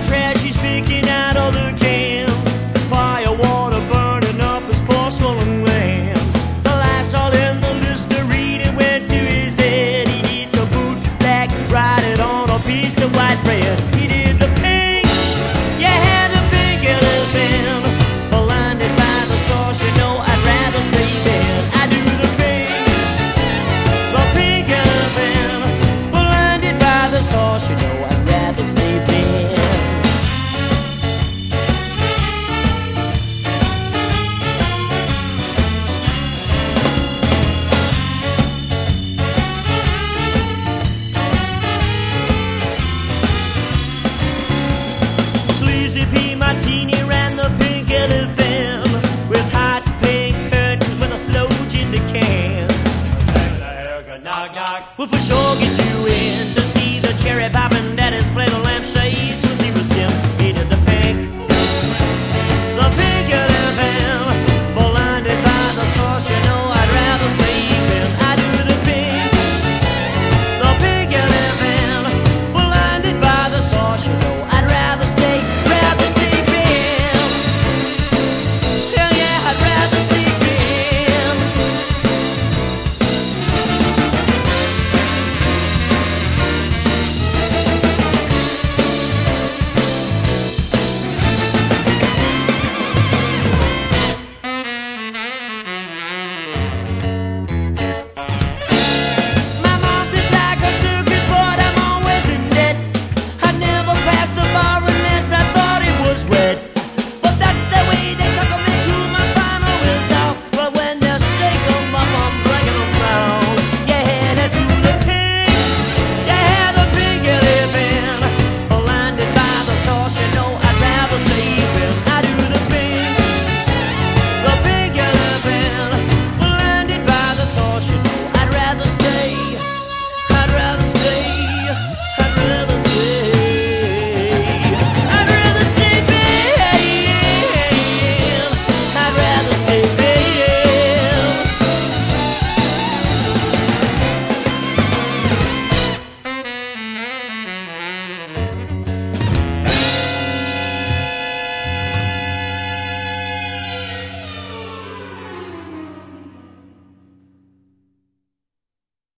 trash, he's picking out all the cans. Fire, water burning up his porcelain glands. The last all in the Listerine, it went to his head. He needs a boot black, write it on a piece of white bread. He did the pink, you had the pink elephant. Blinded by the sauce, you know I'd rather sleep in. I do the pink elephant. Blinded by the sauce, you know I'd rather sleep in. Sleazy P. Martini